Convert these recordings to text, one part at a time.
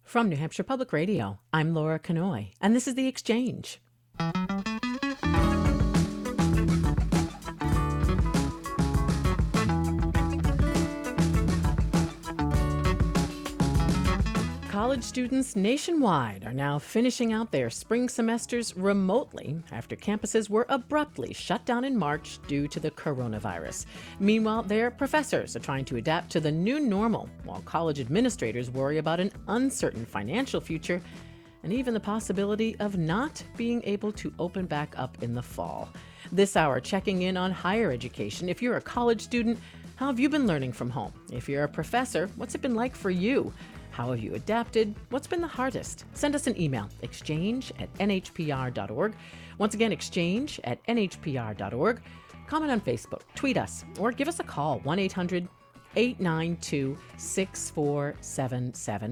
From New Hampshire Public Radio, I'm Laura Kanoy, and this is The Exchange. College students nationwide are now finishing out their spring semesters remotely after campuses were abruptly shut down in March due to the coronavirus. Meanwhile, their professors are trying to adapt to the new normal, while college administrators worry about an uncertain financial future and even the possibility of not being able to open back up in the fall. This hour, checking in on higher education. If you're a college student, how have you been learning from home? If you're a professor, what's it been like for you? How have you adapted? What's been the hardest? Send us an email, exchange@nhpr.org. Once again, exchange@nhpr.org. Comment on Facebook, tweet us, or give us a call, 1-800-892-6477,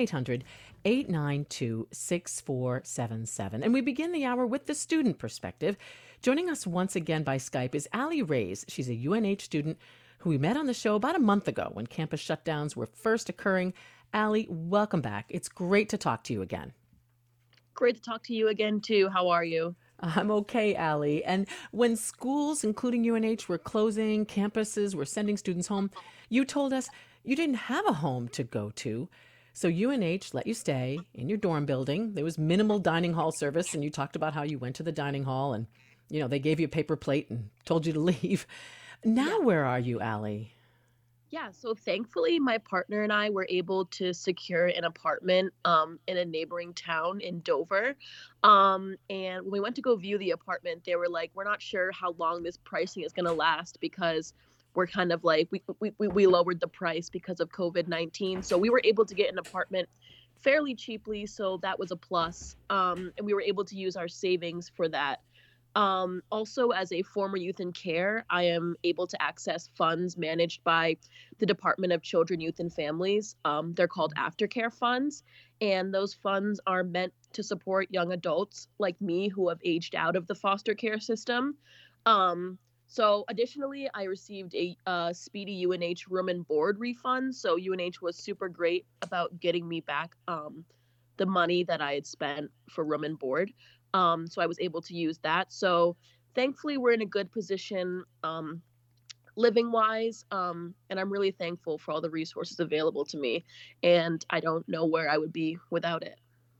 1-800-892-6477. And we begin the hour with the student perspective. Joining us once again by Skype is Allie Reyes. She's a UNH student who we met on the show about a month ago when campus shutdowns were first occurring. Allie, welcome back. It's great to talk to you again. Great to talk to you again, too. How are you? I'm okay, Allie. And when schools, including UNH, were closing, campuses were sending students home, you told us you didn't have a home to go to. So UNH let you stay in your dorm building. There was minimal dining hall service, and you talked about how you went to the dining hall and, they gave you a paper plate and told you to leave. Now, where are you, Allie? Yeah, so thankfully, my partner and I were able to secure an apartment in a neighboring town in Dover. And when we went to go view the apartment, they were like, we're not sure how long this pricing is going to last because we're kind of like, we lowered the price because of COVID-19. So we were able to get an apartment fairly cheaply. So that was a plus. And we were able to use our savings for that. Also, as a former youth in care, I am able to access funds managed by the Department of Children, Youth, and Families. They're called aftercare funds, and those funds are meant to support young adults like me who have aged out of the foster care system. So additionally, I received a speedy UNH room and board refund. So UNH was super great about getting me back the money that I had spent for room and board. So I was able to use that. So thankfully, we're in a good position living wise. And I'm really thankful for all the resources available to me. And I don't know where I would be without it.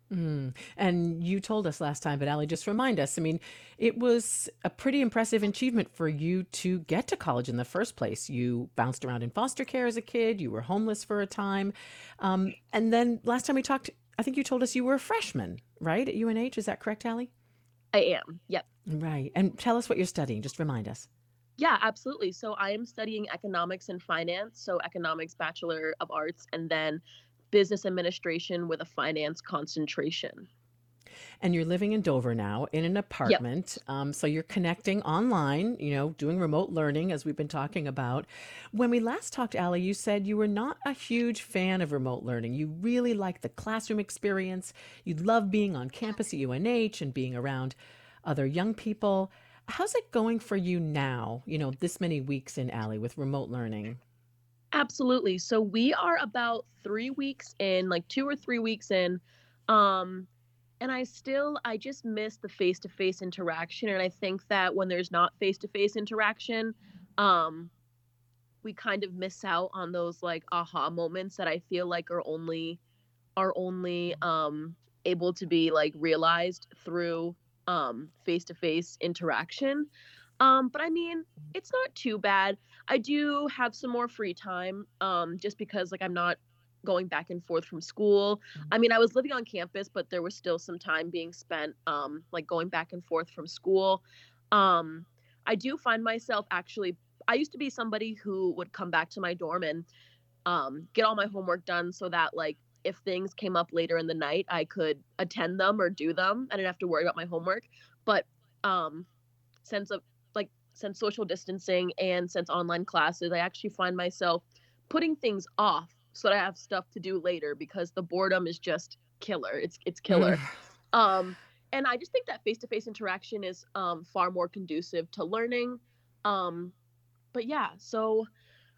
And you told us last time, but Allie, just remind us, it was a pretty impressive achievement for you to get to college in the first place. You bounced around in foster care as a kid. You were homeless for a time. And then last time we talked, I think you told us you were a freshman, right, at UNH. Is that correct, Allie? I am. Yep. Right. And tell us what you're studying. Just remind us. Yeah, absolutely. So I am studying economics and finance. So economics, Bachelor of Arts, and then business administration with a finance concentration. And you're living in Dover now in an apartment. Yep. So you're connecting online, doing remote learning, as we've been talking about. When we last talked, Allie, you said you were not a huge fan of remote learning. You really like the classroom experience. You love being on campus at UNH and being around other young people. How's it going for you now, this many weeks in, Allie, with remote learning? Absolutely. So we are about 3 weeks in, like 2 or 3 weeks in. And I just miss the face-to-face interaction. And I think that when there's not face-to-face interaction, we kind of miss out on those like aha moments that I feel like are only able to be like realized through face-to-face interaction. But it's not too bad. I do have some more free time, just because like I'm not going back and forth from school. I was living on campus, but there was still some time being spent, like going back and forth from school. I do find myself I used to be somebody who would come back to my dorm and get all my homework done so that like if things came up later in the night, I could attend them or do them. I didn't have to worry about my homework. But since social distancing and since online classes, I actually find myself putting things off so that I have stuff to do later because the boredom is just killer. It's killer. And I just think that face-to-face interaction is far more conducive to learning. But yeah, so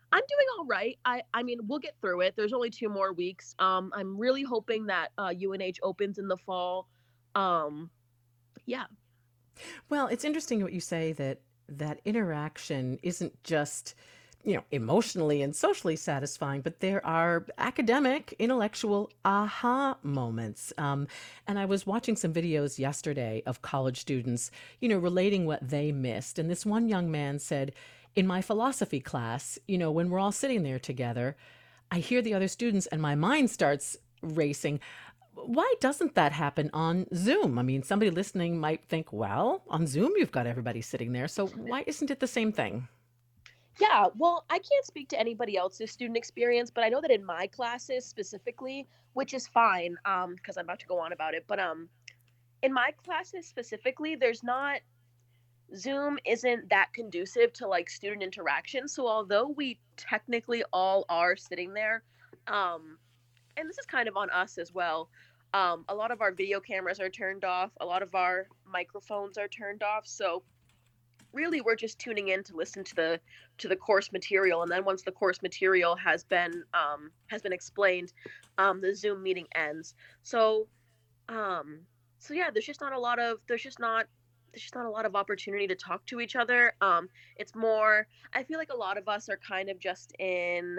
I'm doing all right. I mean, we'll get through it. There's only 2 more weeks. I'm really hoping that UNH opens in the fall. Um, yeah. Well, it's interesting what you say that that interaction isn't just, emotionally and socially satisfying, but there are academic, intellectual aha moments. And I was watching some videos yesterday of college students, relating what they missed. And this one young man said, in my philosophy class, when we're all sitting there together, I hear the other students and my mind starts racing. Why doesn't that happen on Zoom? I mean, somebody listening might think, well, on Zoom, you've got everybody sitting there. So why isn't it the same thing? Yeah, well, I can't speak to anybody else's student experience, but I know that in my classes specifically, which is fine, because I'm about to go on about it, but in my classes specifically, there's not Zoom isn't that conducive to like student interaction. So although we technically all are sitting there, um, and this is kind of on us as well. A lot of our video cameras are turned off. A lot of our microphones are turned off. So really, we're just tuning in to listen to the course material, and then once the course material has been explained, the Zoom meeting ends. So um, so yeah, there's just not a lot of opportunity to talk to each other. It's more. I feel like a lot of us are kind of just in.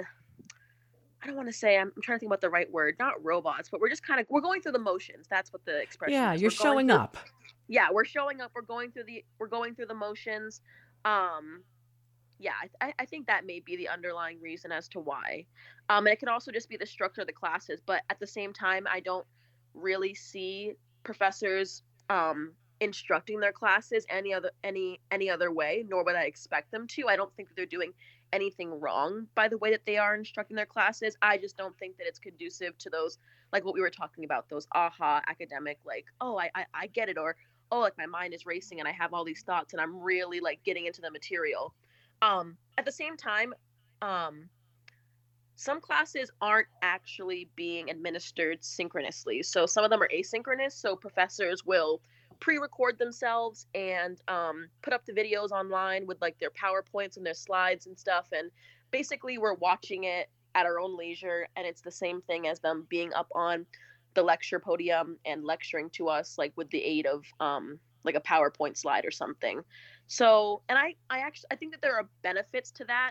I don't want to say I'm trying to think about the right word, not robots, but we're just kind of we're going through the motions. That's what the expression Yeah, is. you're We're going showing through up. yeah, we're showing up. We're going through the motions. Um, yeah, I think that may be the underlying reason as to why. And it can also just be the structure of the classes. But at the same time, I don't really see professors instructing their classes any other way, nor would I expect them to. I don't think that they're doing anything wrong by the way that they are instructing their classes. I just don't think that it's conducive to those, like what we were talking about, those aha academic, like, oh, I get it, or oh, like my mind is racing and I have all these thoughts and I'm really like getting into the material. At the same time, um, some classes aren't actually being administered synchronously. So some of them are asynchronous. So professors will pre-record themselves and put up the videos online with like their PowerPoints and their slides and stuff. And basically, we're watching it at our own leisure, and it's the same thing as them being up on the lecture podium and lecturing to us, like with the aid of like a PowerPoint slide or something. So, and I think that there are benefits to that.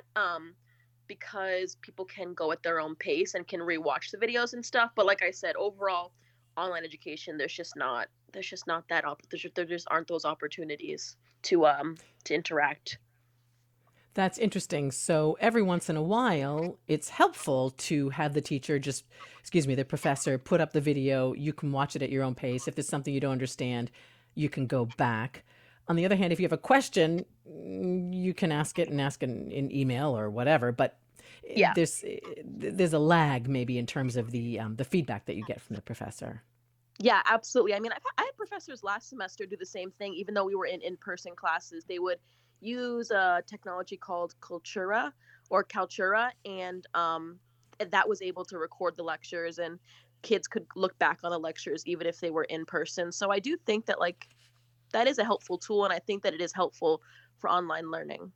Because people can go at their own pace and can rewatch the videos and stuff. But like I said, overall, online education, there's just not that there just aren't those opportunities to interact. That's interesting. So every once in a while, it's helpful to have the teacher just, excuse me, the professor put up the video. You can watch it at your own pace. If there's something you don't understand, you can go back. On the other hand, if you have a question, you can ask it and ask in email or whatever. But Yeah. there's a lag maybe in terms of the feedback that you get from the professor. Yeah, absolutely. I mean, I had professors last semester do the same thing, even though we were in person classes. They would use a technology called Kaltura, and that was able to record the lectures, and kids could look back on the lectures even if they were in person. So I do think that like that is a helpful tool, and I think that it is helpful for online learning.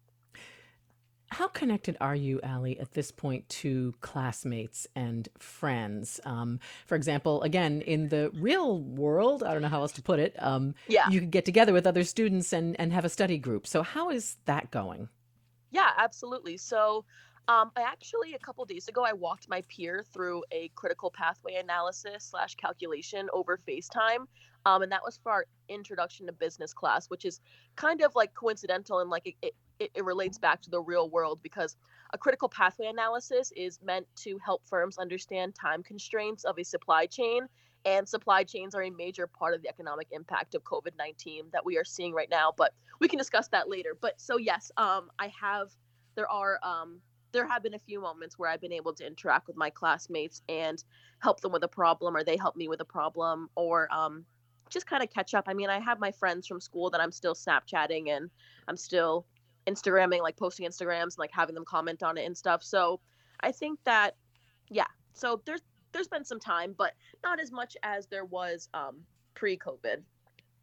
How connected are you, Allie, at this point to classmates and friends? For example, again, in the real world, I don't know how else to put it, Yeah. you could get together with other students and have a study group. So, how is that going? Yeah, absolutely. So, I actually a couple days ago I walked my peer through a critical pathway analysis slash calculation over FaceTime, and that was for our introduction to business class, which is kind of like coincidental and like it relates back to the real world because a critical pathway analysis is meant to help firms understand time constraints of a supply chain. And supply chains are a major part of the economic impact of COVID-19 that we are seeing right now. But we can discuss that later. But so yes, I have. There are there have been a few moments where I've been able to interact with my classmates and help them with a problem, or they help me with a problem, or just kind of catch up. I mean, I have my friends from school that I'm still Snapchatting and I'm still Instagramming, like posting Instagrams and like having them comment on it and stuff. So I think that, yeah. So there's been some time, but not as much as there was pre-COVID.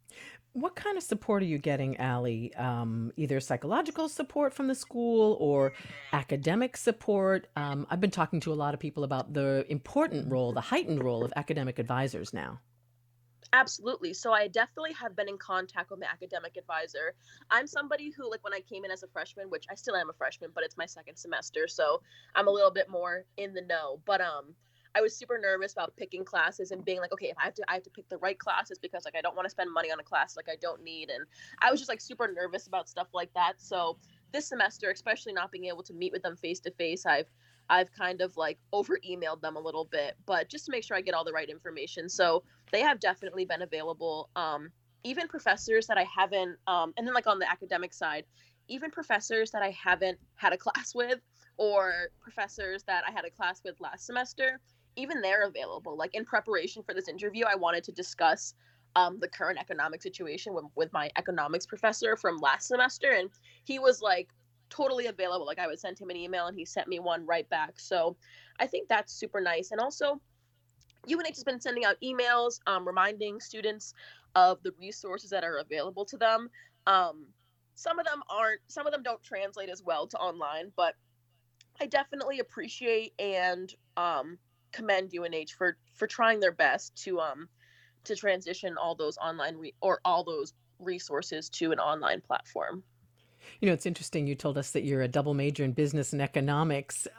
What kind of support are you getting, Allie? Either psychological support from the school or academic support? I've been talking to a lot of people about the important role, the heightened role of academic advisors now. Absolutely. So I definitely have been in contact with my academic advisor. I'm somebody who, like, when I came in as a freshman, which I still am a freshman, but it's my second semester, so I'm a little bit more in the know. But I was super nervous about picking classes and being like, okay, if I have to pick the right classes because like I don't want to spend money on a class like I don't need, and I was just like super nervous about stuff like that. So this semester, especially not being able to meet with them face to face, I've kind of like over emailed them a little bit, but just to make sure I get all the right information. So they have definitely been available. Even professors that I haven't, and then like on the academic side, even professors that I haven't had a class with, or professors that I had a class with last semester, even they're available. Like in preparation for this interview, I wanted to discuss the current economic situation with my economics professor from last semester, and he was like totally available. Like I would send him an email and he sent me one right back. So I think that's super nice. And also UNH has been sending out emails reminding students of the resources that are available to them. Um, some of them don't translate as well to online, but I definitely appreciate and commend UNH for trying their best to transition all those or all those resources to an online platform. It's interesting. You told us that you're a double major in business and economics.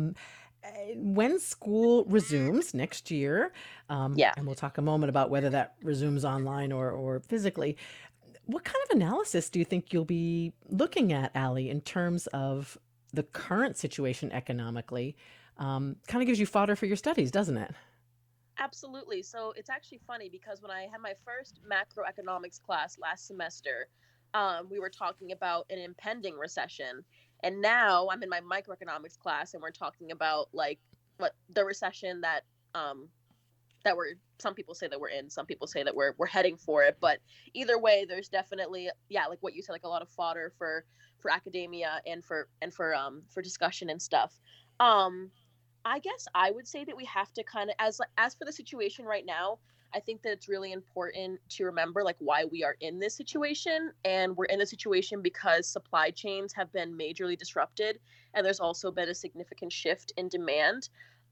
When school resumes next year, Yeah. and we'll talk a moment about whether that resumes online or physically, what kind of analysis do you think you'll be looking at, Allie, in terms of the current situation economically? Kind of gives you fodder for your studies, doesn't it? Absolutely. So it's actually funny because when I had my first macroeconomics class last semester, we were talking about an impending recession. And now I'm in my microeconomics class and we're talking about like what the recession um, that we're some people say that we're in, some people say that we're heading for it. But either way, there's definitely, yeah, like what you said, like a lot of fodder for academia and for discussion and stuff. Um, I guess I would say that we have to kind of, as for the situation right now, I think that it's really important to remember like why we are in this situation, and we're in this situation because supply chains have been majorly disrupted, and there's also been a significant shift in demand.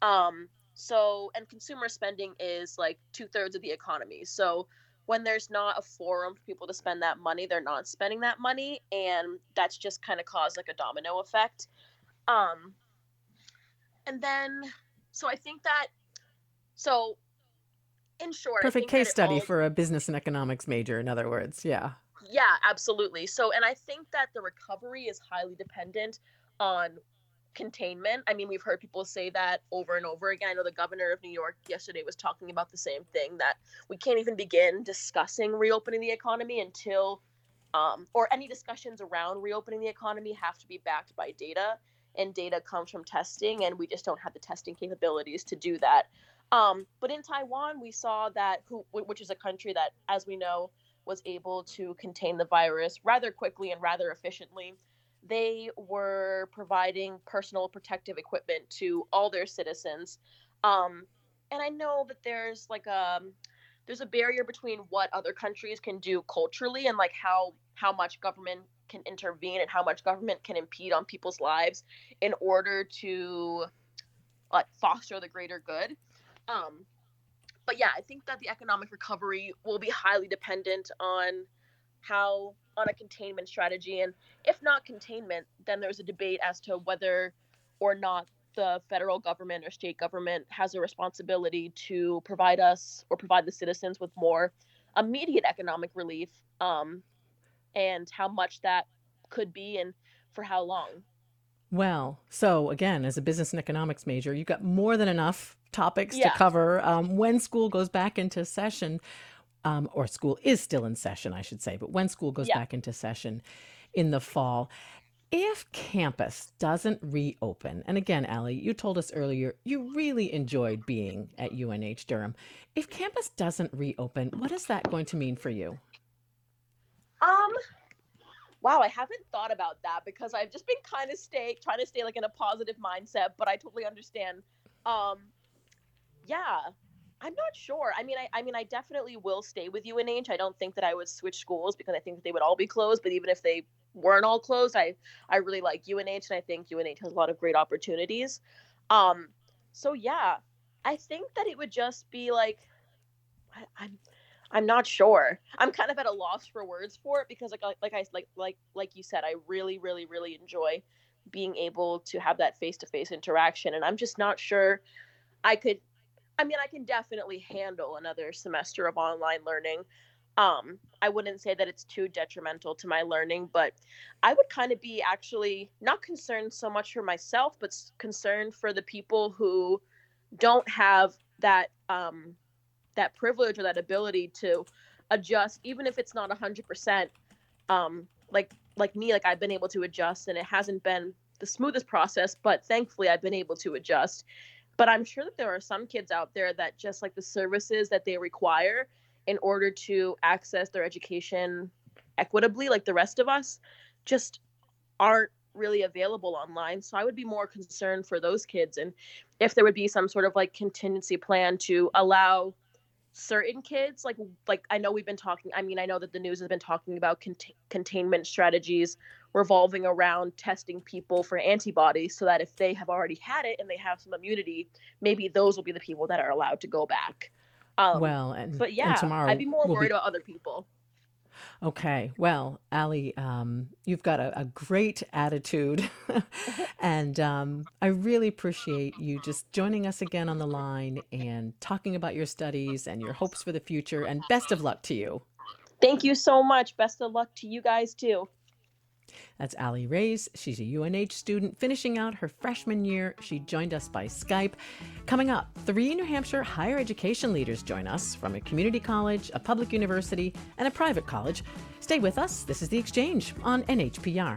And consumer spending is like 2/3 of the economy. So when there's not a forum for people to spend that money, they're not spending that money, and that's just kind of caused like a domino effect. Um, and then so I think that so in short, I Perfect think that case it study all for a business and economics major, in other words. Yeah. yeah, absolutely. So and I think that the recovery is highly dependent on containment. I mean, we've heard people say that over and over again. I know the governor of New York yesterday was talking about the same thing, that we can't even begin discussing reopening the economy until or any discussions around reopening the economy have to be backed by data, and data comes from testing, and we just don't have the testing capabilities to do that. But in Taiwan, we saw that, which is a country that, as we know, was able to contain the virus rather quickly and rather efficiently. They were providing personal protective equipment to all their citizens. Um, and I know that there's a barrier between what other countries can do culturally and like how much government can intervene and how much government can impede on people's lives in order to like foster the greater good. Um, but yeah, I think that the economic recovery will be highly dependent on a containment strategy, and if not containment, then there's a debate as to whether or not the federal government or state government has a responsibility to provide us or provide the citizens with more immediate economic relief, and how much that could be and for how long. Well, so again, as a business and economics major, you've got more than enough topics to Yeah, cover when school goes back into session, or school is still in session, I should say, but when school goes yeah. back into session in the fall. If campus doesn't reopen, and again, Allie, you told us earlier you really enjoyed being at UNH Durham. If campus doesn't reopen, what is that going to mean for you? Um, Wow, I haven't thought about that because I've just been kind of trying to stay like in a positive mindset, but I totally understand. Um, yeah. I'm not sure. I definitely will stay with UNH. I don't think that I would switch schools because I think that they would all be closed. But even if they weren't all closed, I really like UNH, and I think UNH has a lot of great opportunities. Um, so yeah, I think that it would just be like I, I'm not sure. I'm kind of at a loss for words for it because like you said, I really really enjoy being able to have that face to face interaction, and I'm just not sure I could I can definitely handle another semester of online learning. I wouldn't say that it's too detrimental to my learning, but I would kind of be actually not concerned so much for myself, but concerned for the people who don't have that privilege or that ability to adjust, even if it's not 100%. Like me, like I've been able to adjust, and it hasn't been the smoothest process, but thankfully I've been able to adjust. But I'm sure that there are some kids out there that just like the services that they require in order to access their education equitably, like the rest of us, just aren't really available online. So I would be more concerned for those kids, and if there would be some sort of like contingency plan to allow certain kids like I know we've been talking I know that the news has been talking about containment strategies revolving around testing people for antibodies so that if they have already had it and they have some immunity, maybe those will be the people that are allowed to go back. um Well, and but and yeah, I'd tomorrow be more will worried be about other people. okay. Well, Ali, you've got a great attitude, and I really appreciate you just joining us again on the line and talking about your studies and your hopes for the future. And best of luck to you. Thank you so much. Best of luck to you guys too. That's Ali Reyes. She's a UNH student finishing out her freshman year. She joined us by Skype. Coming up, 3 New Hampshire higher education leaders join us from a community college, a public university, and a private college. Stay with us. This is The Exchange on NHPR.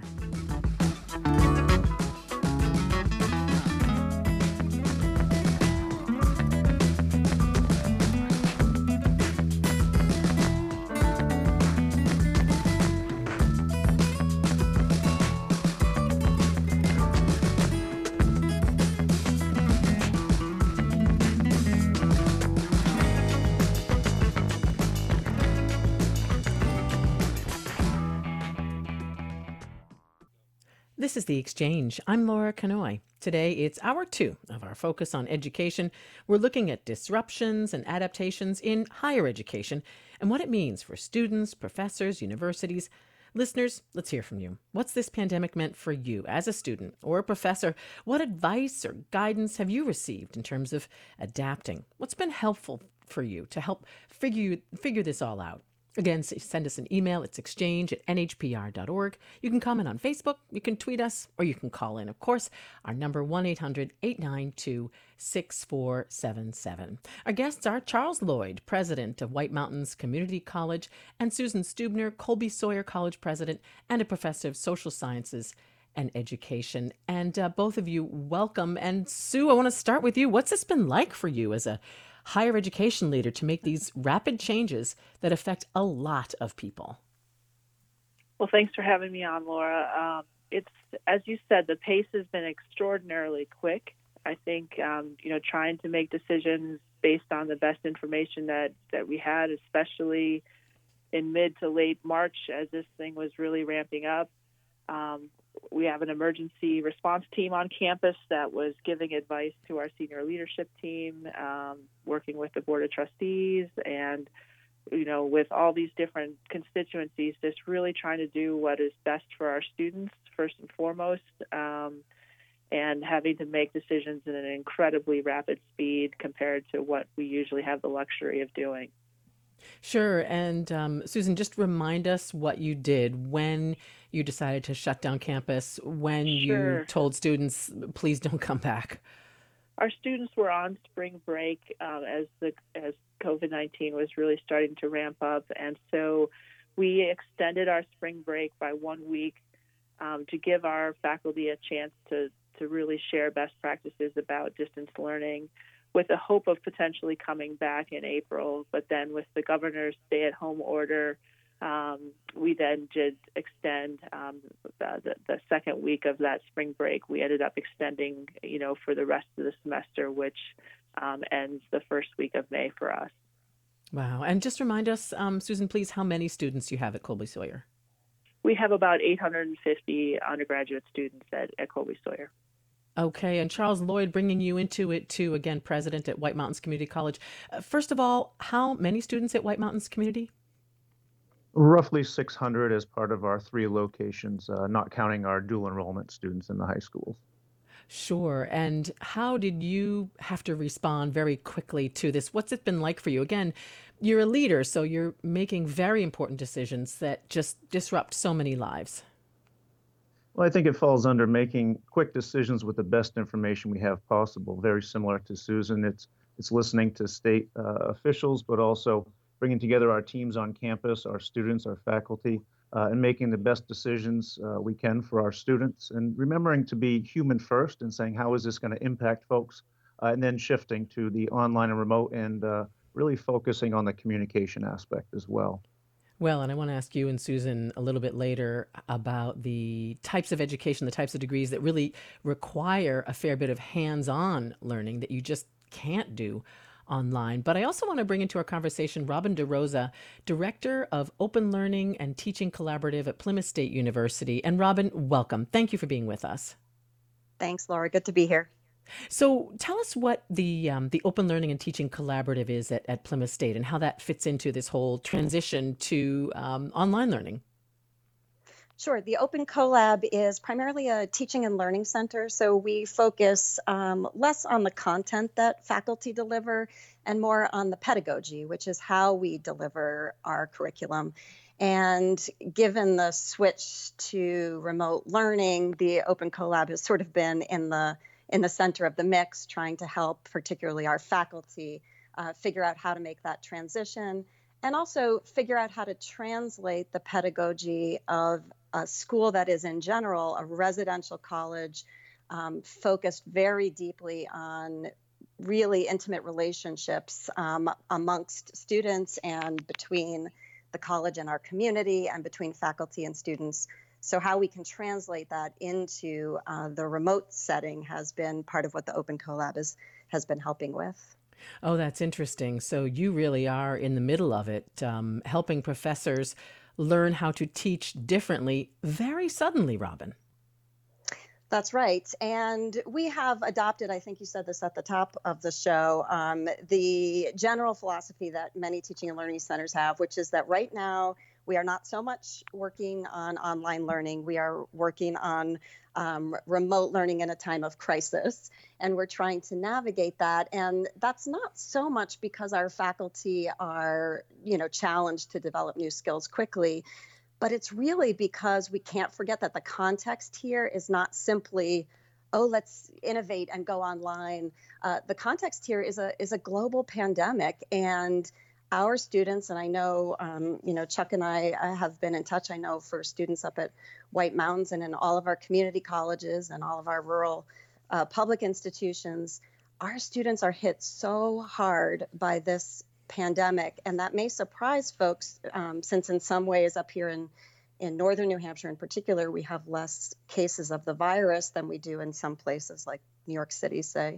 This is The Exchange. I'm Laura Kanoy. Today, it's hour 2 of our focus on education. We're looking at disruptions and adaptations in higher education and what it means for students, professors, universities. Listeners, let's hear from you. What's this pandemic meant for you as a student or a professor? What advice or guidance have you received in terms of adapting? What's been helpful for you to help figure this all out? Again, send us an email. It's exchange@nhpr.org. You can comment on Facebook, you can tweet us, or you can call in, of course. Our number 1-800-892-6477. Our guests are Charles Lloyd, president of White Mountains Community College, and Susan Stubner, Colby Sawyer College president and a professor of social sciences and education. And both of you, welcome. And Sue, I want to start with you. What's this been like for you as a higher education leader to make these rapid changes that affect a lot of people? Well, thanks for having me on, Laura. It's, as you said, the pace has been extraordinarily quick. I think, trying to make decisions based on the best information that we had, especially in mid to late March as this thing was really ramping up. We have an emergency response team on campus that was giving advice to our senior leadership team, working with the Board of Trustees and, with all these different constituencies, just really trying to do what is best for our students, first and foremost, and having to make decisions in an incredibly rapid speed compared to what we usually have the luxury of doing. Sure. And Susan, just remind us what you did when you decided to shut down campus, when Sure. you told students, please don't come back. Our students were on spring break as COVID-19 was really starting to ramp up. And so we extended our spring break by 1 week to give our faculty a chance to really share best practices about distance learning, with the hope of potentially coming back in April. But then with the governor's stay-at-home order, we then did extend the second week of that spring break. We ended up extending, for the rest of the semester, which ends the first week of May for us. Wow. And just remind us, Susan, please, how many students you have at Colby Sawyer? We have about 850 undergraduate students at Colby Sawyer. Okay, and Charles Lloyd, bringing you into it too, again, president at White Mountains Community College. First of all, how many students at White Mountains Community? Roughly 600 as part of our 3 locations, not counting our dual enrollment students in the high schools. Sure. And how did you have to respond very quickly to this? What's it been like for you? Again, you're a leader, so you're making very important decisions that just disrupt so many lives. Well, I think it falls under making quick decisions with the best information we have possible. Very similar to Susan, it's listening to state officials, but also bringing together our teams on campus, our students, our faculty, and making the best decisions we can for our students, and remembering to be human first and saying, how is this going to impact folks? And then shifting to the online and remote and really focusing on the communication aspect as well. Well, and I want to ask you and Susan a little bit later about the types of education, the types of degrees that really require a fair bit of hands-on learning that you just can't do online. But I also want to bring into our conversation Robin DeRosa, Director of Open Learning and Teaching Collaborative at Plymouth State University. And Robin, welcome. Thank you for being with us. Thanks, Laura. Good to be here. So tell us what the Open Learning and Teaching Collaborative is at Plymouth State and how that fits into this whole transition to online learning. Sure. The Open Collab is primarily a teaching and learning center. So we focus less on the content that faculty deliver and more on the pedagogy, which is how we deliver our curriculum. And given the switch to remote learning, the Open Collab has sort of been in the center of the mix, trying to help particularly our faculty figure out how to make that transition and also figure out how to translate the pedagogy of a school that is in general a residential college focused very deeply on really intimate relationships amongst students and between the college and our community and between faculty and students. So how we can translate that into the remote setting has been part of what the Open Collab has been helping with. Oh, that's interesting. So you really are in the middle of it, helping professors learn how to teach differently very suddenly, Robin. That's right. And we have adopted, I think you said this at the top of the show, the general philosophy that many teaching and learning centers have, which is that right now we are not so much working on online learning. We are working on remote learning in a time of crisis. And we're trying to navigate that. And that's not so much because our faculty are, challenged to develop new skills quickly. But it's really because we can't forget that the context here is not simply, oh, let's innovate and go online. The context here is a global pandemic, and our students, and I know, Chuck and I have been in touch, I know, for students up at White Mountains and in all of our community colleges and all of our rural public institutions, our students are hit so hard by this pandemic, and that may surprise folks since in some ways up here in northern New Hampshire in particular, we have less cases of the virus than we do in some places like New York City, say.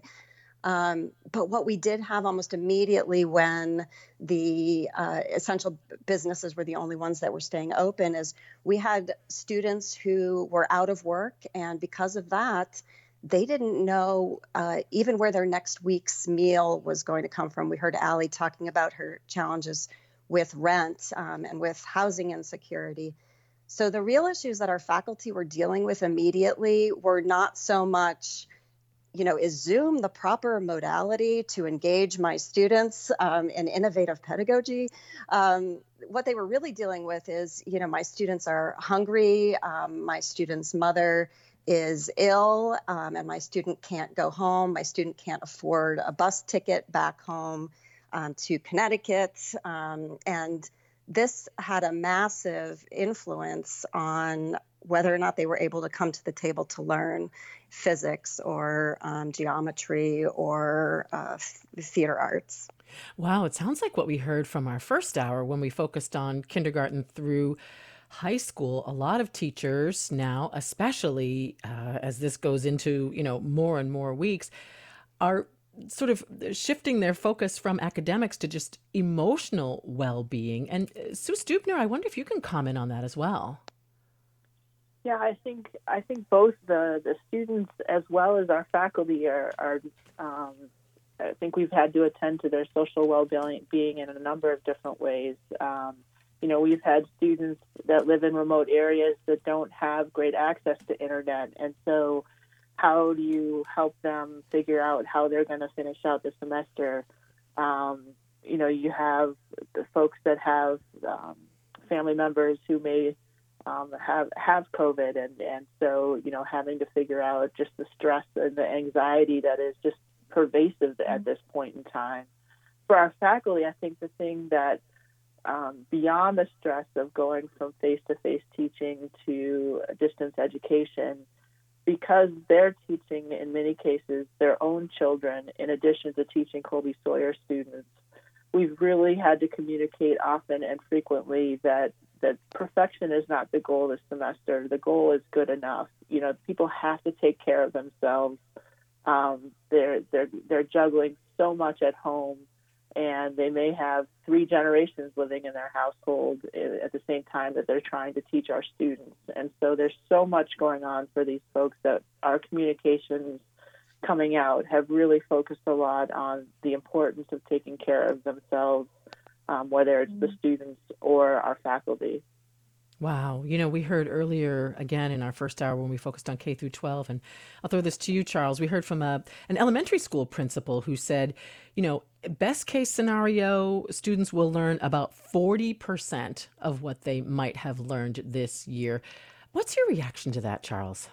But what we did have almost immediately when the essential businesses were the only ones that were staying open is we had students who were out of work, and because of that, they didn't know even where their next week's meal was going to come from. We heard Allie talking about her challenges with rent and with housing insecurity. So the real issues that our faculty were dealing with immediately were not so much, is Zoom the proper modality to engage my students in innovative pedagogy? What they were really dealing with is, my students are hungry, my student's mother is ill, and my student can't go home. My student can't afford a bus ticket back home to Connecticut. And this had a massive influence on whether or not they were able to come to the table to learn physics or geometry or theater arts. Wow, it sounds like what we heard from our first hour when we focused on kindergarten through high school. A lot of teachers now, especially as this goes into, more and more weeks, are sort of shifting their focus from academics to just emotional well-being. And Sue Stubner, I wonder if you can comment on that as well. Yeah, I think both the students as well as our faculty are I think we've had to attend to their social well-being in a number of different ways. We've had students that live in remote areas that don't have great access to internet, and so how do you help them figure out how they're going to finish out the semester? You have the folks that have family members who may have COVID, and so having to figure out just the stress and the anxiety that is just pervasive at this point in time. For our faculty, I think the thing that beyond the stress of going from face-to-face teaching to distance education, because they're teaching in many cases their own children in addition to teaching Colby Sawyer students, we've really had to communicate often and frequently that perfection is not the goal this semester. The goal is good enough. People have to take care of themselves. They're juggling so much at home, and they may have 3 generations living in their household at the same time that they're trying to teach our students. And so there's so much going on for these folks that our communications coming out have really focused a lot on the importance of taking care of themselves, whether it's the students or our faculty. Wow. We heard earlier, again, in our first hour when we focused on K through 12, and I'll throw this to you, Charles. We heard from an elementary school principal who said, best case scenario, students will learn about 40% of what they might have learned this year. What's your reaction to that, Charles?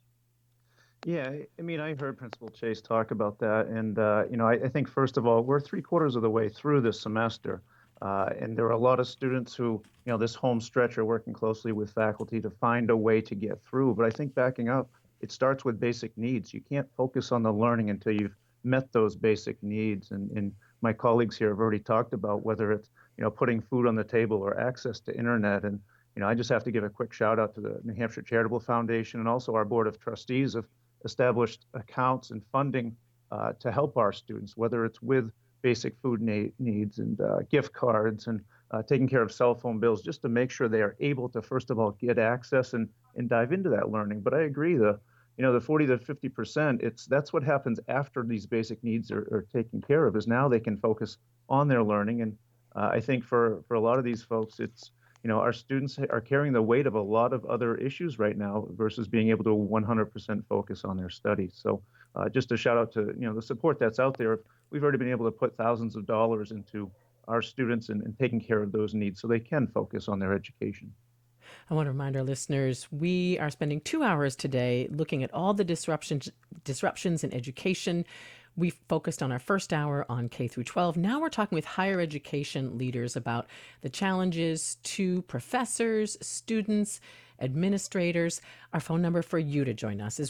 Yeah, I heard Principal Chase talk about that. And, I think, first of all, we're 3/4 of the way through this semester. And there are a lot of students who, this home stretch are working closely with faculty to find a way to get through. But I think backing up, it starts with basic needs. You can't focus on the learning until you've met those basic needs. And my colleagues here have already talked about whether it's, putting food on the table or access to internet. And, I just have to give a quick shout out to the New Hampshire Charitable Foundation, and also our Board of Trustees have established accounts and funding to help our students, whether it's with basic food needs and gift cards and taking care of cell phone bills, just to make sure they are able to, first of all, get access and dive into that learning. But I agree, the 40 to 50%, that's what happens after these basic needs are taken care of, is now they can focus on their learning. And I think for a lot of these folks, it's, our students are carrying the weight of a lot of other issues right now versus being able to 100% focus on their studies. So just a shout out to, the support that's out there. We've already been able to put thousands of dollars into our students and taking care of those needs so they can focus on their education. I want to remind our listeners, we are spending 2 hours today looking at all the disruptions in education. We focused on our first hour on K through 12. Now we're talking with higher education leaders about the challenges to professors, students, administrators. Our phone number for you to join us is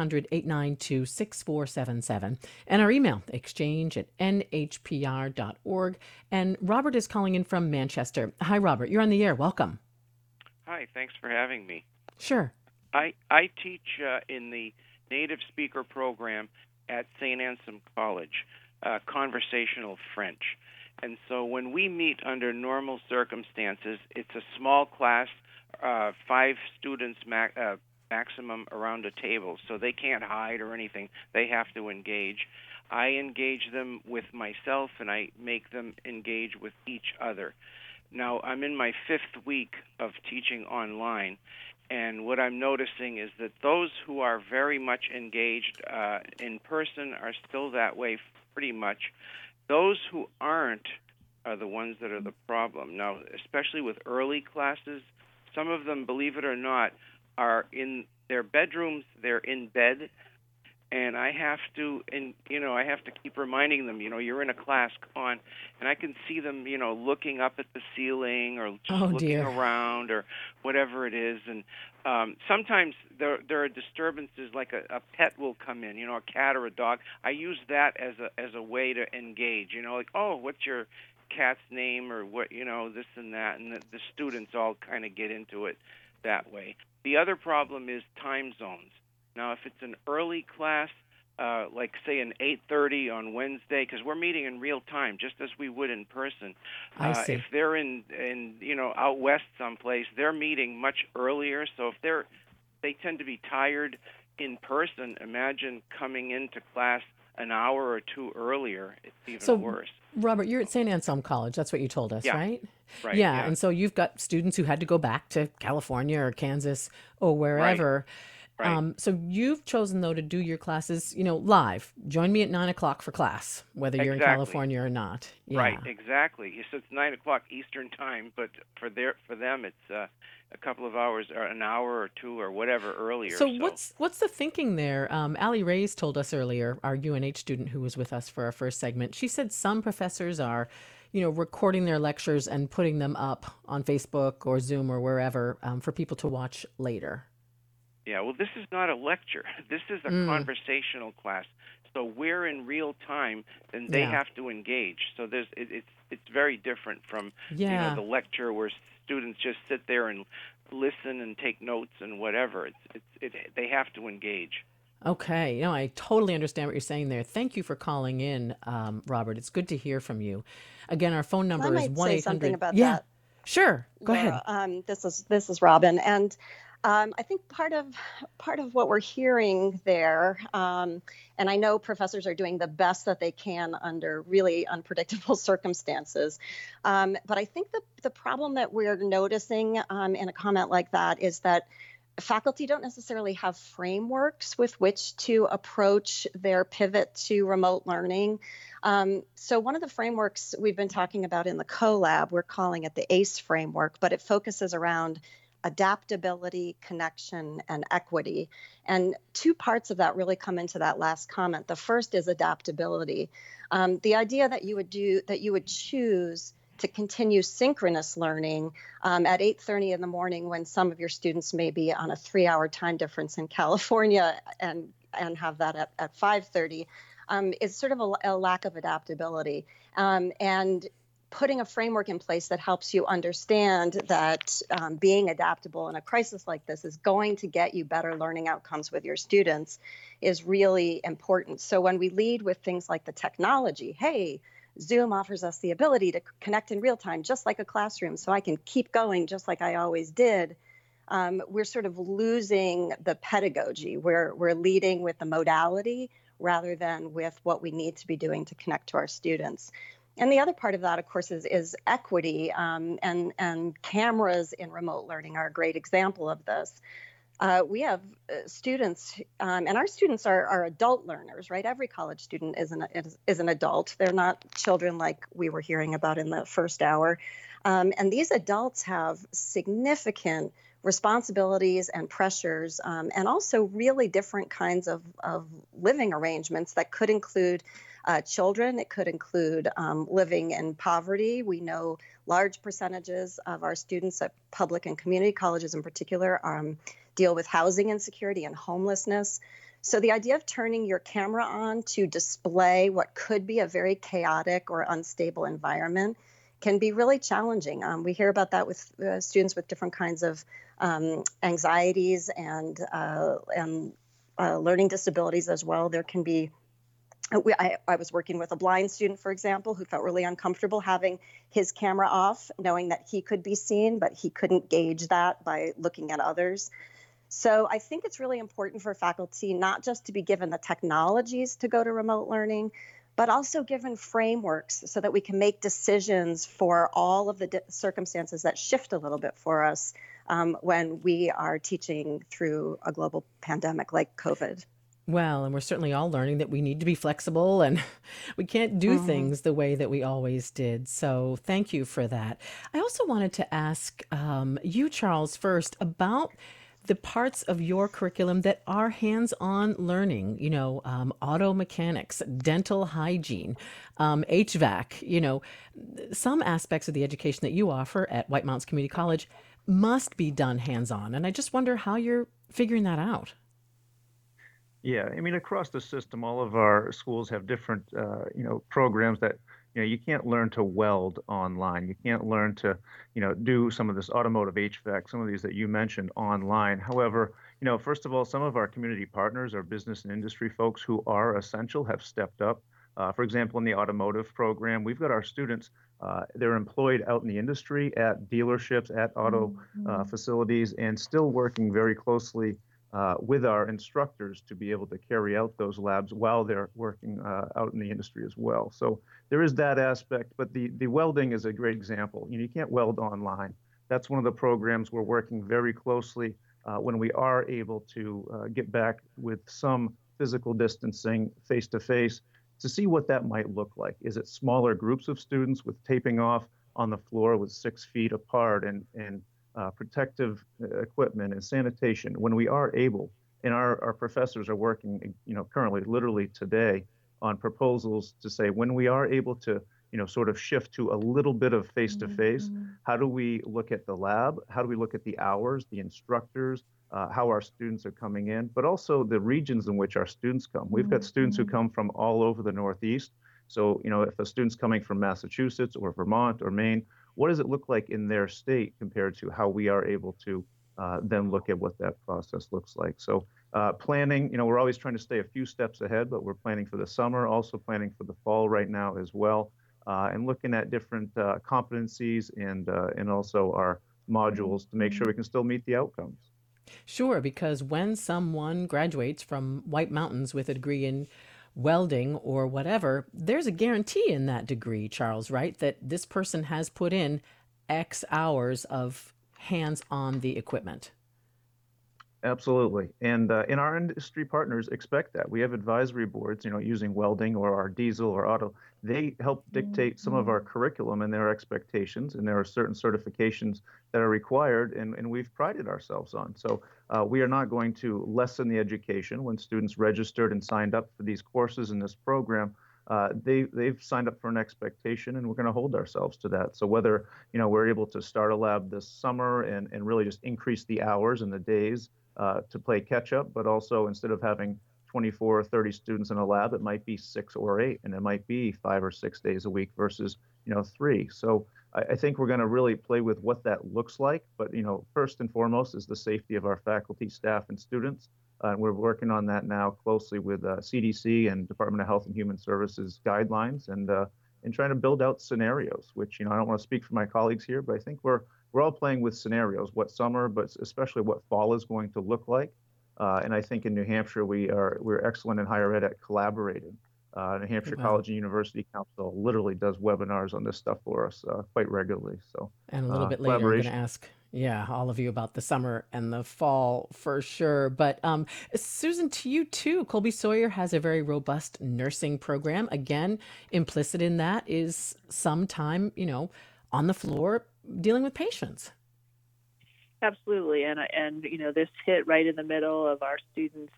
1-800-892-6477. And our email, exchange@nhpr.org. And Robert is calling in from Manchester. Hi, Robert. You're on the air. Welcome. Hi. Thanks for having me. Sure. I teach in the native speaker program at St. Anselm College, conversational French. And so when we meet under normal circumstances, it's a small class, 5 students maximum around a table, so they can't hide or anything. They have to engage. I engage them with myself, and I make them engage with each other. Now, I'm in my 5th week of teaching online, and what I'm noticing is that those who are very much engaged in person are still that way pretty much. Those who aren't are the ones that are the problem. Now, especially with early classes, some of them, believe it or not, are in their bedrooms, they're in bed, and I have to keep reminding them, you're in a class, come on, and I can see them, looking up at the ceiling or just looking around or whatever it is, and sometimes there are disturbances, like a pet will come in, a cat or a dog. I use that as a way to engage, like, oh, what's your cat's name, or what, this and that, and the students all kind of get into it that way. The other problem is time zones. Now, if it's an early class, like say an 8:30 on Wednesday, because we're meeting in real time, just as we would in person. I see. If they're in out west someplace, they're meeting much earlier. So if they tend to be tired in person. Imagine coming into class an hour or two earlier. It's even worse. Robert, you're at St. Anselm College. That's what you told us, Yeah. right? Right. Yeah, and so you've got students who had to go back to California or Kansas or wherever. Right. So you've chosen, though, to do your classes, live. Join me at 9 o'clock for class, whether you're in Exactly. California or not. Yeah. Right, exactly. So it's 9 o'clock Eastern time, but for them it's a couple of hours or an hour or two or whatever earlier. So what's the thinking there? Allie Reyes told us earlier, our UNH student who was with us for our first segment. She said some professors are, recording their lectures and putting them up on Facebook or Zoom or wherever for people to watch later. Yeah, well, this is not a lecture. This is a conversational class. So we're in real time, and they have to engage. So it's very different from the lecture where students just sit there and listen and take notes and whatever. They have to engage. Okay, I totally understand what you're saying there. Thank you for calling in, Robert. It's good to hear from you. Again, our phone number is 1-800. Say something about yeah, that. Sure. Go Laura. ahead. This is Robin, and I think part of what we're hearing there, and I know professors are doing the best that they can under really unpredictable circumstances, but I think the problem that we're noticing in a comment like that is that faculty don't necessarily have frameworks with which to approach their pivot to remote learning. So one of the frameworks we've been talking about in the CoLab, we're calling it the ACE framework, but it focuses around adaptability, connection, and equity. And two parts of that really come into that last comment. The first is adaptability. The idea that you would choose to continue synchronous learning at 8:30 in the morning when some of your students may be on a 3-hour time difference in California and have that at 5:30 is sort of a lack of adaptability. And putting a framework in place that helps you understand that being adaptable in a crisis like this is going to get you better learning outcomes with your students is really important. So when we lead with things like the technology, hey, Zoom offers us the ability to connect in real time, just like a classroom, so I can keep going just like I always did. We're sort of losing the pedagogy. We're leading with the modality rather than with what we need to be doing to connect to our students. And the other part of that, of course, is equity, and cameras in remote learning are a great example of this. We have students, and our students are adult learners, right? Every college student is an adult. They're not children like we were hearing about in the first hour. And these adults have significant responsibilities and pressures, and also really different kinds of living arrangements that could include children. It could include living in poverty. We know large percentages of our students at public and community colleges in particular deal with housing insecurity and homelessness. So the idea of turning your camera on to display what could be a very chaotic or unstable environment can be really challenging. We hear about that with students with different kinds of anxieties and learning disabilities as well. There can be I was working with a blind student, for example, who felt really uncomfortable having his camera off, knowing that he could be seen, but he couldn't gauge that by looking at others. So I think it's really important for faculty not just to be given the technologies to go to remote learning, but also given frameworks so that we can make decisions for all of the circumstances that shift a little bit for us when we are teaching through a global pandemic like COVID. Well, and we're certainly all learning that we need to be flexible and we can't do things the way that we always did. So thank you for that. I also wanted to ask you, Charles, first about the parts of your curriculum that are hands-on learning, auto mechanics, dental hygiene, HVAC, some aspects of the education that you offer at White Mountains Community College must be done hands-on. And I just wonder how you're figuring that out. Yeah, I mean, across the system, all of our schools have different, programs that, you can't learn to weld online. You can't learn to, do some of this automotive HVAC, some of these that you mentioned online. However, First of all, some of our community partners, our business and industry folks who are essential, have stepped up. For example, in the automotive program, we've got our students, they're employed out in the industry at dealerships, at auto facilities, and still working very closely with our instructors to be able to carry out those labs while they're working out in the industry as well. So there is that aspect, but the welding is a great example. You can't weld online. That's one of the programs we're working very closely when we are able to get back with some physical distancing face to face to see what that might look like. Is it smaller groups of students with taping off on the floor with 6 feet apart and protective equipment and sanitation? When we are able, and our professors are working, currently, literally today, on proposals to say when we are able to, sort of shift to a little bit of face-to-face, how do we look at the lab? How do we look at the hours, the instructors, how our students are coming in, but also the regions in which our students come. We've got students who come from all over the Northeast. So, if a student's coming from Massachusetts or Vermont or Maine, what does it look like in their state compared to how we are able to then look at what that process looks like? So planning, we're always trying to stay a few steps ahead, but we're planning for the summer, also planning for the fall right now as well, and looking at different competencies and also our modules to make sure we can still meet the outcomes. Sure, because when someone graduates from White Mountains with a degree in welding or whatever, there's a guarantee in that degree, Charles, right? That this person has put in X hours of hands on the equipment. Absolutely. And our industry partners expect that. We have advisory boards, using welding or our diesel or auto. They help dictate some of our curriculum and their expectations, and there are certain certifications that are required, and we've prided ourselves on. So we are not going to lessen the education. When students registered and signed up for these courses in this program, they've signed up for an expectation, and we're going to hold ourselves to that. So whether, we're able to start a lab this summer and really just increase the hours and the days to play catch up, but also instead of having 24 or 30 students in a lab, it might be 6 or 8, and it might be 5 or 6 days a week versus, 3. So I think we're going to really play with what that looks like. But, first and foremost is the safety of our faculty, staff, and students. And we're working on that now closely with CDC and Department of Health and Human Services guidelines and trying to build out scenarios, which, I don't want to speak for my colleagues here, but I think we're all playing with scenarios, what summer, but especially what fall is going to look like. And I think in New Hampshire, we're excellent in higher ed at collaborating. New Hampshire College and University Council literally does webinars on this stuff for us quite regularly. So, and a little bit later, I'm going to ask, all of you about the summer and the fall for sure. But Susan, to you too, Colby Sawyer has a very robust nursing program. Again, implicit in that is some time, on the floor dealing with patients. Absolutely, and this hit right in the middle of our students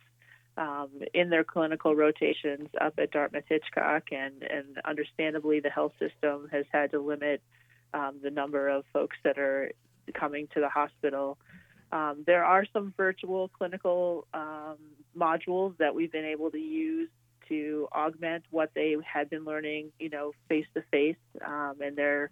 in their clinical rotations up at Dartmouth-Hitchcock, and understandably the health system has had to limit the number of folks that are coming to the hospital. There are some virtual clinical modules that we've been able to use to augment what they had been learning, face-to-face, and they're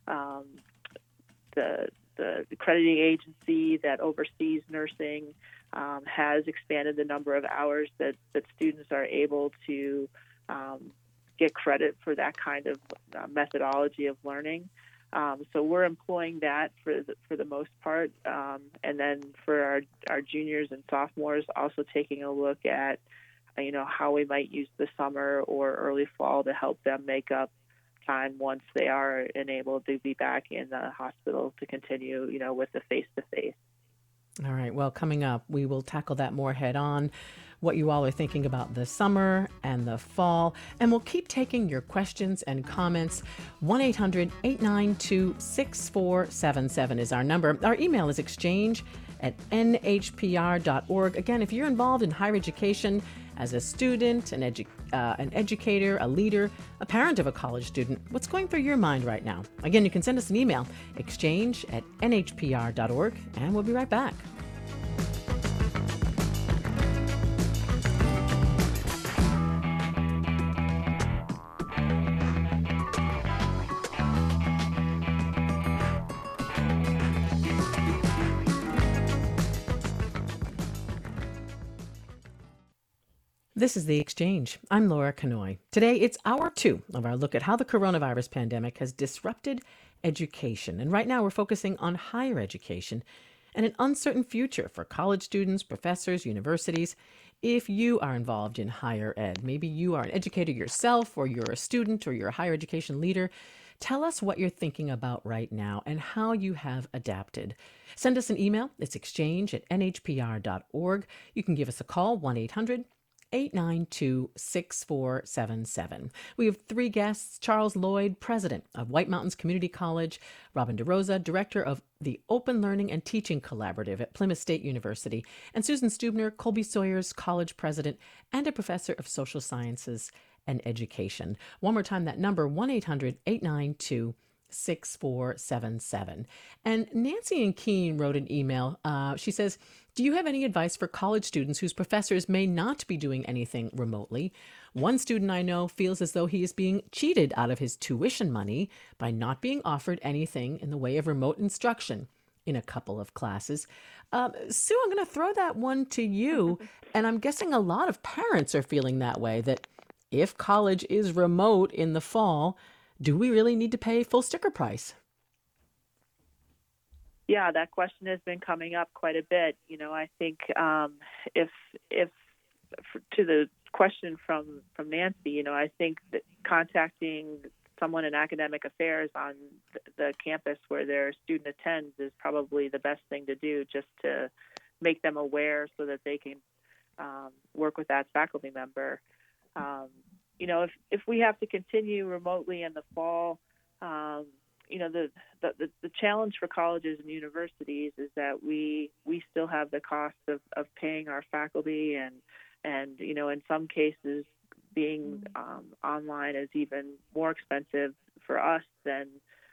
the accrediting agency that oversees nursing has expanded the number of hours that students are able to get credit for that kind of methodology of learning. So we're employing that for the most part, and then for our juniors and sophomores, also taking a look at how we might use the summer or early fall to help them make up time once they are enabled to be back in the hospital to continue, with the face-to-face. All right. Well, coming up, we will tackle that more head on, what you all are thinking about the summer and the fall. And we'll keep taking your questions and comments. 1-800-892-6477 is our number. Our email is exchange@nhpr.org. Again, if you're involved in higher education as a student, an educator, a leader, a parent of a college student, what's going through your mind right now? Again, you can send us an email, exchange@nhpr.org, and we'll be right back. This is The Exchange. I'm Laura Kanoy. Today, it's hour 2 of our look at how the coronavirus pandemic has disrupted education. And right now, we're focusing on higher education and an uncertain future for college students, professors, universities. If you are involved in higher ed, maybe you are an educator yourself, or you're a student, or you're a higher education leader, tell us what you're thinking about right now and how you have adapted. Send us an email. It's exchange@nhpr.org. You can give us a call, 1-800-892-6477. We have 3 guests: Charles Lloyd, president of White Mountains Community College; Robin DeRosa, director of the Open Learning and Teaching Collaborative at Plymouth State University; and Susan Stubner, Colby Sawyer's college president and a professor of social sciences and education. One more time, that number, 1-800-892-6477. And Nancy and Keene wrote an email. She says, do you have any advice for college students whose professors may not be doing anything remotely? One student I know feels as though he is being cheated out of his tuition money by not being offered anything in the way of remote instruction in a couple of classes. Sue, I'm going to throw that one to you. And I'm guessing a lot of parents are feeling that way, that if college is remote in the fall, do we really need to pay full sticker price? Yeah, that question has been coming up quite a bit. I think if to the question from Nancy, I think that contacting someone in academic affairs on the campus where their student attends is probably the best thing to do, just to make them aware so that they can work with that faculty member. If we have to continue remotely in the fall, the challenge for colleges and universities is that we still have the cost of paying our faculty, and in some cases being online is even more expensive for us than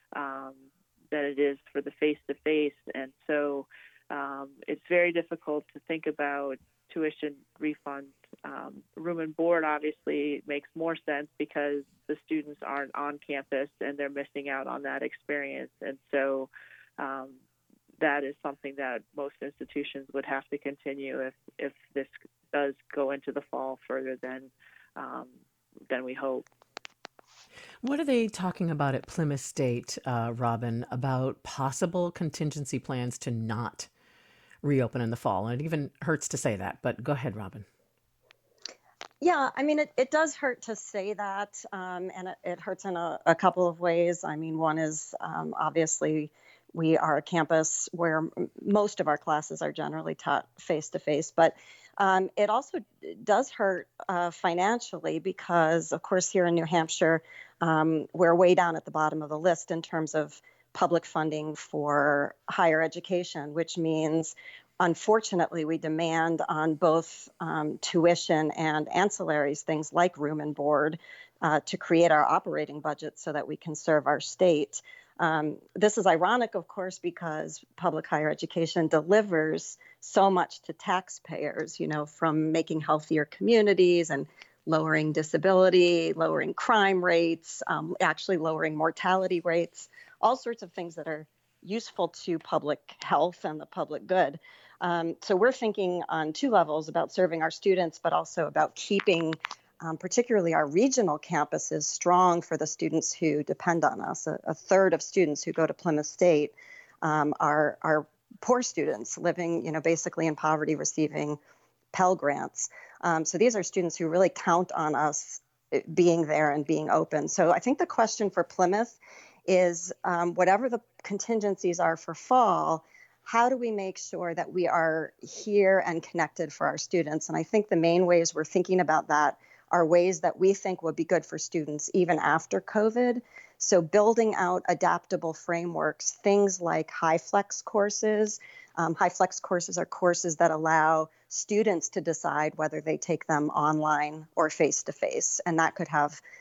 it is for the face-to-face. And so it's very difficult to think about tuition refunds. Room and board obviously makes more sense because the students aren't on campus and they're missing out on that experience. And so that is something that most institutions would have to continue if this does go into the fall further than we hope. What are they talking about at Plymouth State, Robin, about possible contingency plans to not reopen in the fall? And it even hurts to say that, but go ahead, Robin. Yeah, I mean, it does hurt to say that, and it hurts in a couple of ways. I mean, one is obviously we are a campus where most of our classes are generally taught face-to-face, but it also does hurt financially because, of course, here in New Hampshire, we're way down at the bottom of the list in terms of public funding for higher education, which means, unfortunately, we demand on both tuition and ancillaries, things like room and board, to create our operating budget so that we can serve our state. This is ironic, of course, because public higher education delivers so much to taxpayers, from making healthier communities and lowering disability, lowering crime rates, actually lowering mortality rates, all sorts of things that are useful to public health and the public good. So we're thinking on 2 levels about serving our students, but also about keeping particularly our regional campuses strong for the students who depend on us. A third of students who go to Plymouth State are poor students living, basically in poverty, receiving Pell Grants. So these are students who really count on us being there and being open. So I think the question for Plymouth is, whatever the contingencies are for fall, how do we make sure that we are here and connected for our students? And I think the main ways we're thinking about that are ways that we think would be good for students even after COVID. So building out adaptable frameworks, things like HyFlex courses. HyFlex courses are courses that allow students to decide whether they take them online or face-to-face. And that could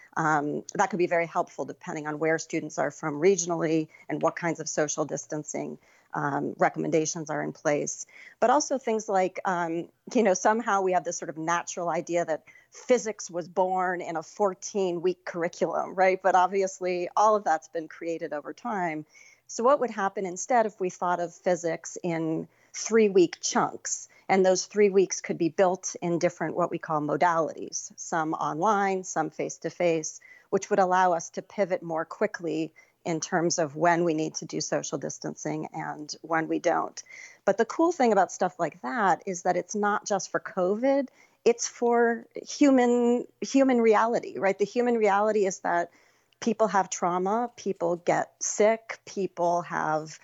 be very helpful depending on where students are from regionally and what kinds of social distancing recommendations are in place. But also things like, somehow we have this sort of natural idea that physics was born in a 14-week curriculum, right? But obviously all of that's been created over time. So what would happen instead if we thought of physics in 3-week chunks. And those 3 weeks could be built in different, what we call modalities, some online, some face-to-face, which would allow us to pivot more quickly in terms of when we need to do social distancing and when we don't. But the cool thing about stuff like that is that it's not just for COVID, it's for human reality, right? The human reality is that people have trauma, people get sick, people have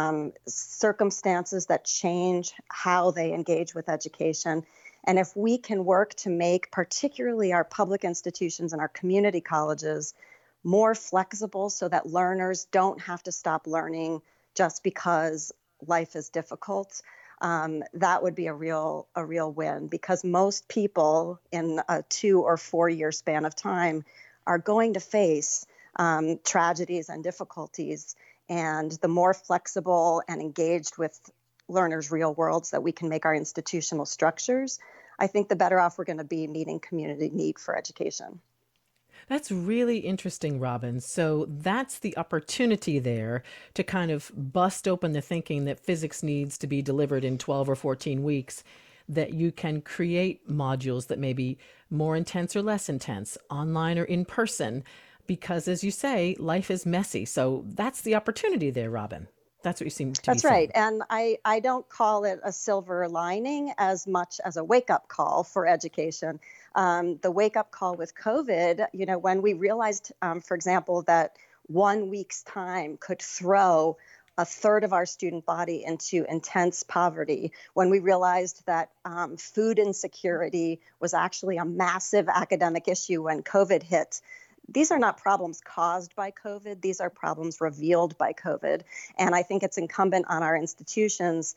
circumstances that change how they engage with education. And if we can work to make particularly our public institutions and our community colleges more flexible so that learners don't have to stop learning just because life is difficult, that would be a real win, because most people in a 2 or 4 year span of time are going to face tragedies and difficulties. And the more flexible and engaged with learners' real worlds that we can make our institutional structures, I think the better off we're going to be meeting community need for education. That's really interesting, Robin. So that's the opportunity there to kind of bust open the thinking that physics needs to be delivered in 12 or 14 weeks, that you can create modules that may be more intense or less intense, online or in person, because as you say, life is messy. So that's the opportunity there, Robin. That's what you seem to be saying. That's right. And I don't call it a silver lining as much as a wake-up call for education. The wake-up call with COVID, when we realized, for example, that 1 week's time could throw a third of our student body into intense poverty, when we realized that food insecurity was actually a massive academic issue when COVID hit. These are not problems caused by COVID. These are problems revealed by COVID. And I think it's incumbent on our institutions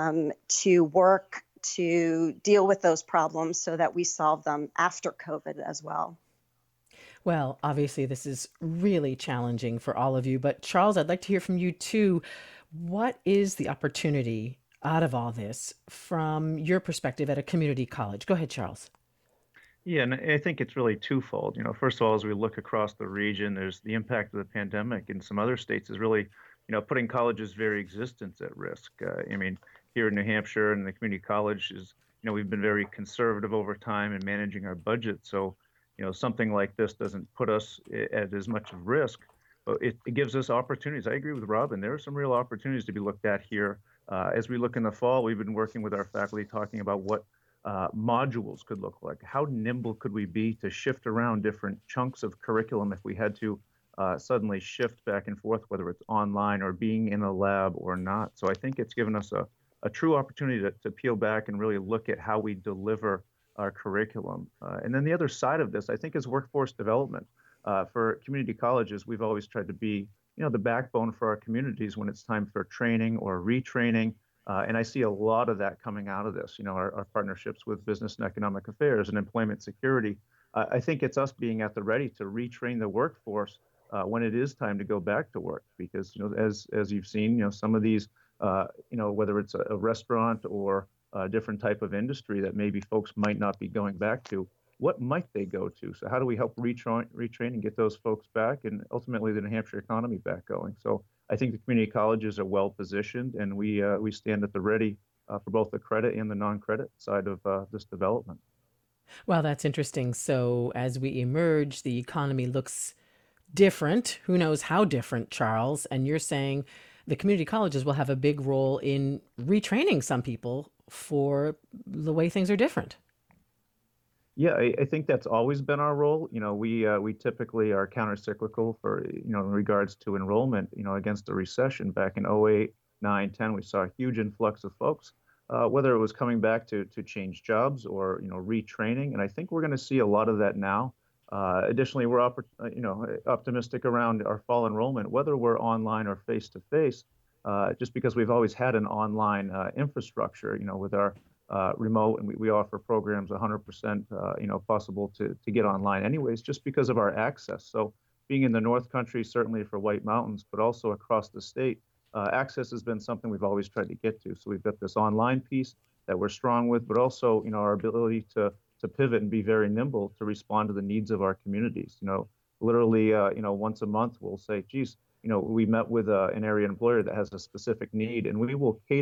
to work to deal with those problems so that we solve them after COVID as well. Well, obviously, this is really challenging for all of you. But Charles, I'd like to hear from you too. What is the opportunity out of all this from your perspective at a community college? Go ahead, Charles. Yeah, and I think it's really twofold. First of all, as we look across the region, there's the impact of the pandemic in some other states is really, putting colleges' very existence at risk. Here in New Hampshire and the community college is, we've been very conservative over time in managing our budget. So, something like this doesn't put us at as much of risk, but it gives us opportunities. I agree with Robin. There are some real opportunities to be looked at here. As we look in the fall, we've been working with our faculty talking about what modules could look like. How nimble could we be to shift around different chunks of curriculum if we had to suddenly shift back and forth, whether it's online or being in a lab or not. So I think it's given us a true opportunity to peel back and really look at how we deliver our curriculum. And then the other side of this, I think, is workforce development. For community colleges, we've always tried to be, the backbone for our communities when it's time for training or retraining. And I see a lot of that coming out of this, our partnerships with Business and Economic Affairs and Employment Security. I think it's us being at the ready to retrain the workforce when it is time to go back to work. Because, as you've seen, some of these, whether it's a restaurant or a different type of industry that maybe folks might not be going back to, what might they go to? So how do we help retrain and get those folks back and ultimately the New Hampshire economy back going? So I think the community colleges are well positioned, and we stand at the ready for both the credit and the non-credit side of this development. Well, that's interesting. So as we emerge, the economy looks different. Who knows how different, Charles? And you're saying the community colleges will have a big role in retraining some people for the way things are different. Yeah, I think that's always been our role. We typically are counter-cyclical for, in regards to enrollment, against the recession back in 2008, 9, 10, we saw a huge influx of folks, whether it was coming back to change jobs or, retraining. And I think we're going to see a lot of that now. Additionally, we're optimistic around our fall enrollment, whether we're online or face-to-face, just because we've always had an online infrastructure, with our remote, and we offer programs 100%, possible to get online anyways, just because of our access. So being in the North Country, certainly for White Mountains, but also across the state, access has been something we've always tried to get to. So we've got this online piece that we're strong with, but also, our ability to pivot and be very nimble to respond to the needs of our communities. Literally, once a month, we'll say, geez, we met with an area employer that has a specific need, and we will cater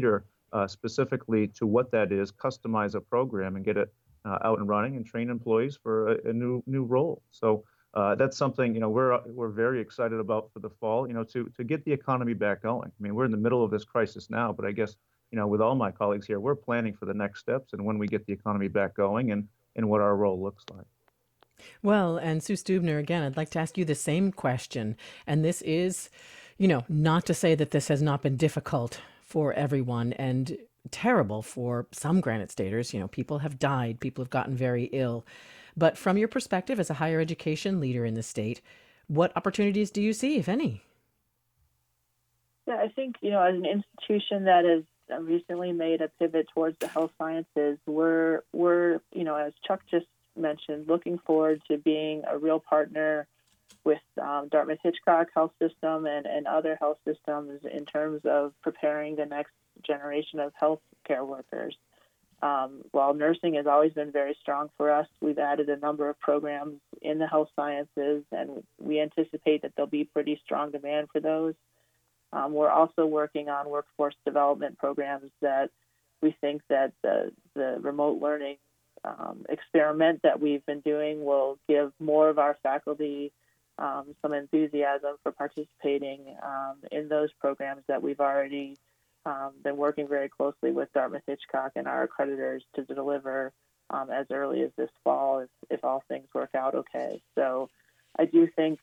specifically to what that is, customize a program and get it out and running and train employees for a new role. So that's something, we're very excited about for the fall, to get the economy back going. I mean, we're in the middle of this crisis now, but I guess, with all my colleagues here, we're planning for the next steps and when we get the economy back going and what our role looks like. Well, and Sue Stubner, again, I'd like to ask you the same question. And this is, not to say that this has not been difficult for everyone and terrible for some Granite Staters. People have died, people have gotten very ill. But from your perspective as a higher education leader in the state, what opportunities do you see, if any? Yeah, I think, as an institution that has recently made a pivot towards the health sciences, we're as Chuck just mentioned, looking forward to being a real partner with Dartmouth-Hitchcock Health System and other health systems in terms of preparing the next generation of healthcare workers. While nursing has always been very strong for us, we've added a number of programs in the health sciences, and we anticipate that there'll be pretty strong demand for those. We're also working on workforce development programs that we think that the remote learning experiment that we've been doing will give more of our faculty some enthusiasm for participating in those programs that we've already been working very closely with Dartmouth-Hitchcock and our accreditors to deliver as early as this fall if all things work out okay. So I do think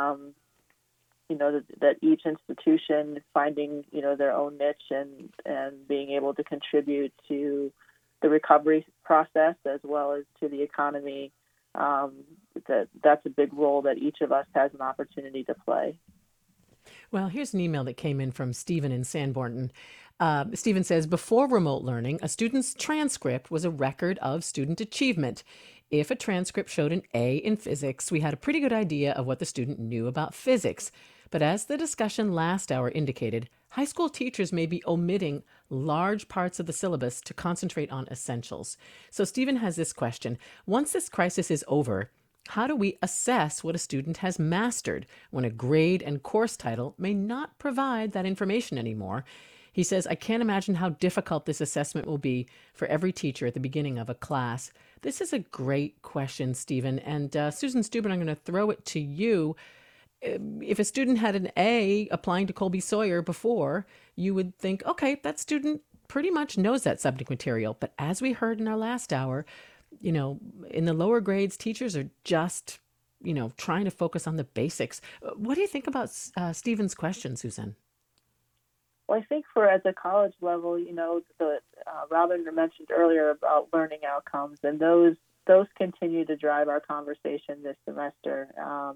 that each institution finding their own niche and being able to contribute to the recovery process as well as to the economy, that's a big role that each of us has an opportunity to play. Well, here's an email that came in from Stephen in Sanbornton. Stephen says, before remote learning, a student's transcript was a record of student achievement. If a transcript showed an A in physics, we had a pretty good idea of what the student knew about physics. But as the discussion last hour indicated, high school teachers may be omitting large parts of the syllabus to concentrate on essentials. So Stephen has this question. Once this crisis is over, how do we assess what a student has mastered when a grade and course title may not provide that information anymore? He says, I can't imagine how difficult this assessment will be for every teacher at the beginning of a class. This is a great question, Stephen. And Susan Stubner, I'm going to throw it to you. If a student had an A applying to Colby Sawyer before, you would think, okay, that student pretty much knows that subject material. But as we heard in our last hour, in the lower grades, teachers are just, trying to focus on the basics. What do you think about Stephen's question, Susan? Well, I think at the college level, Robin mentioned earlier about learning outcomes, and those continue to drive our conversation this semester.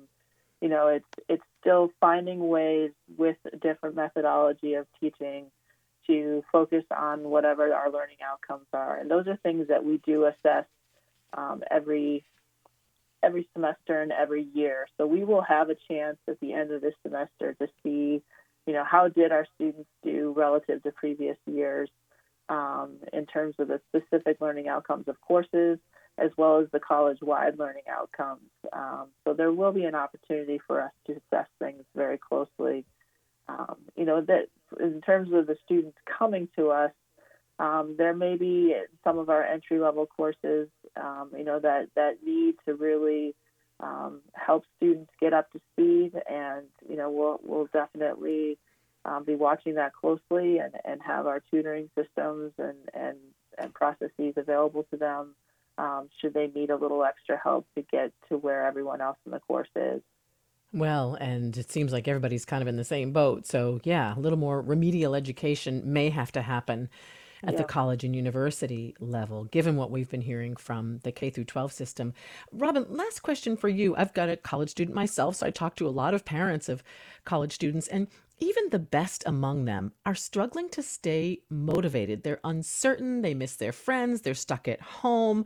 It's still finding ways with a different methodology of teaching to focus on whatever our learning outcomes are. And those are things that we do assess every semester and every year. So we will have a chance at the end of this semester to see, how did our students do relative to previous years in terms of the specific learning outcomes of courses, as well as the college-wide learning outcomes. So there will be an opportunity for us to assess things very closely. That in terms of the students coming to us, there may be some of our entry-level courses, that need to really help students get up to speed, and we'll definitely be watching that closely and have our tutoring systems and processes available to them should they need a little extra help to get to where everyone else in the course is. Well, and it seems like everybody's kind of in the same boat. So yeah, a little more remedial education may have to happen at the college and university level, given what we've been hearing from the K through 12 system. Robin, last question for you. I've got a college student myself, so I talk to a lot of parents of college students, and even the best among them are struggling to stay motivated. They're uncertain, they miss their friends, they're stuck at home.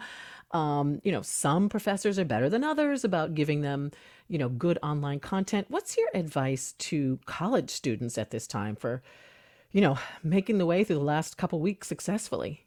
Some professors are better than others about giving them, good online content. What's your advice to college students at this time for making the way through the last couple weeks successfully?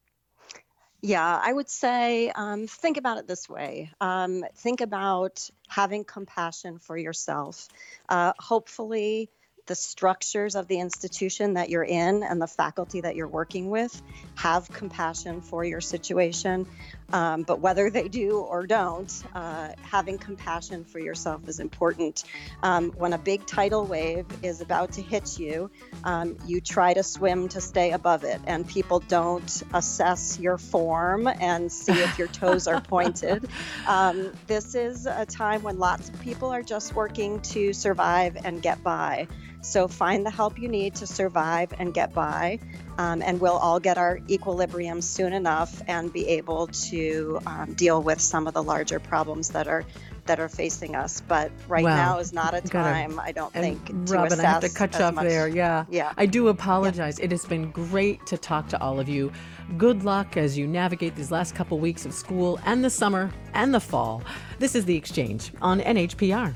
Yeah, I would say think about it this way. Think about having compassion for yourself. Hopefully, the structures of the institution that you're in and the faculty that you're working with have compassion for your situation. But whether they do or don't, having compassion for yourself is important. When a big tidal wave is about to hit you, you try to swim to stay above it, and people don't assess your form and see if your toes are pointed. This is a time when lots of people are just working to survive and get by. So find the help you need to survive and get by, and we'll all get our equilibrium soon enough and be able to deal with some of the larger problems that are facing us. But right now is not a time, I don't think, to Robin, assess I have to cut you off much. there. Yeah. I do apologize. It has been great to talk to all of you. Good luck as you navigate these last couple weeks of school and the summer and the fall. This is The Exchange on NHPR.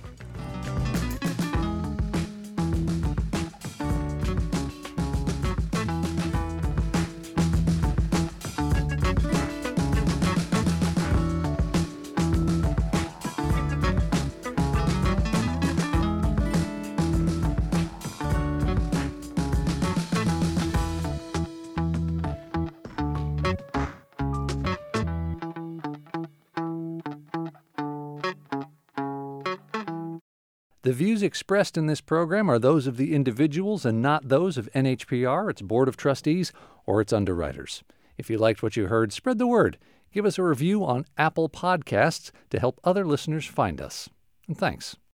The views expressed in this program are those of the individuals and not those of NHPR, its Board of Trustees, or its underwriters. If you liked what you heard, spread the word. Give us a review on Apple Podcasts to help other listeners find us. And thanks.